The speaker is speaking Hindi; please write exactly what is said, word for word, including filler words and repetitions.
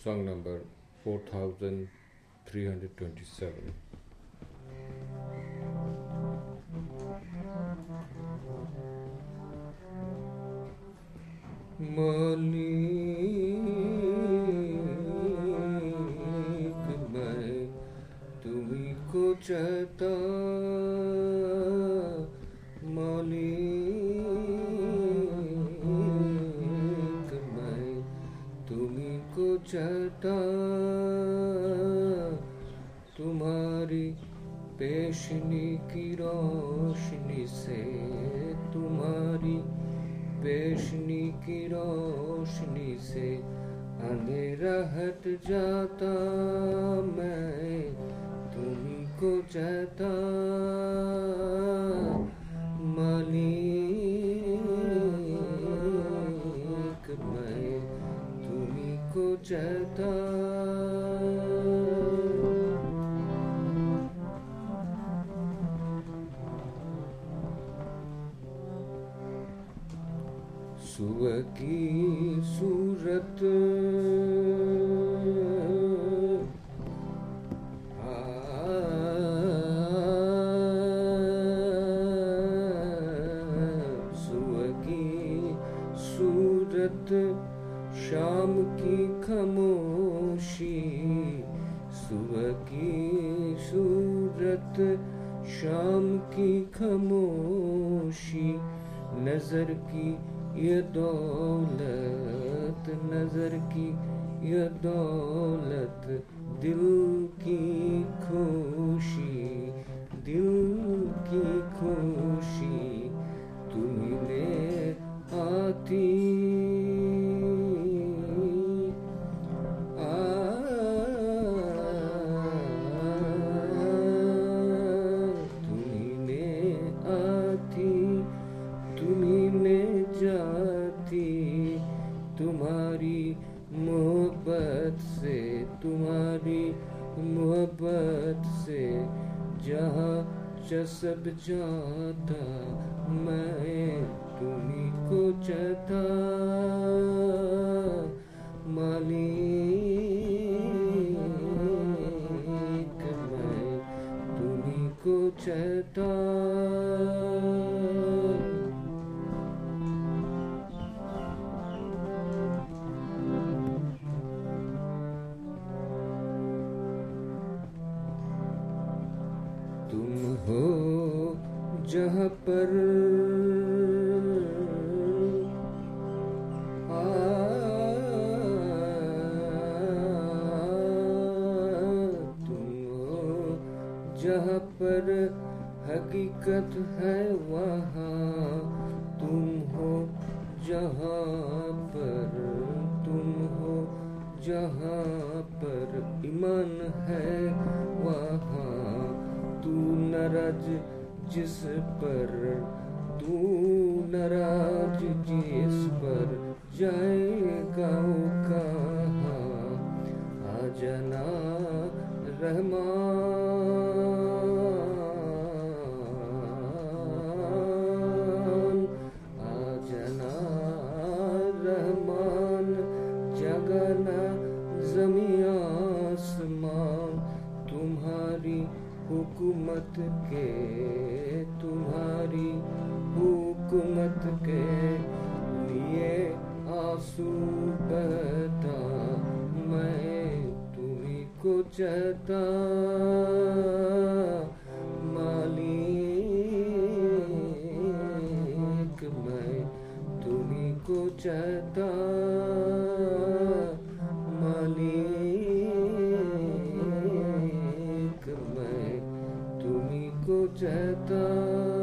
song number four thousand three hundred twenty-seven. मालिक मैं तुम्ही को चाहता, मालिक मैं तुम्ही को चाहता, तुम्हारी पेशनी की रोशनी से, तुम्हारी पेशनी की रोशनी से अंधेरा हट जाता, मैं तुम्ही को चाहता, मालिक मैं तुम्ही को चाहता। सुबह की सूरत सुबह की सूरत, शाम की खामोशी, सुबह की सूरत, शाम की खामोशी, नजर की ये दौलत, नजर की ये दौलत, दिल की खुशी, दिल की खुशी तुम्हें आती, आ तुम्हें आती, तुम्हें जाती, तुम्हारी मोहब्बत से, तुम्हारी मोहब्बत से जहाँ जसब जाता, मैं तुम्ही को चाहता, मालिक मैं तुम्ही को चाहता। तुम हो जहाँ पर आ, तुम हो जहाँ पर हकीकत है वहाँ, तुम हो जहाँ पर, तुम हो जहाँ पर ईमान है वहाँ, तू नाराज जिस पर, तू नाराज जिस पर जाएगा वो कहाँ, आ जाना रहमान, आ जाना रहमान, जगाना ज़मीं आसमान, तुम्हारी हुकूमत के, तुम्हारी हुकूमत के लिए आंसू बहता, मैं तुम्ही को चाहता, मालिक मैं तुम्ही को चाहता, मालिक मैं तुम्ही को चाहता।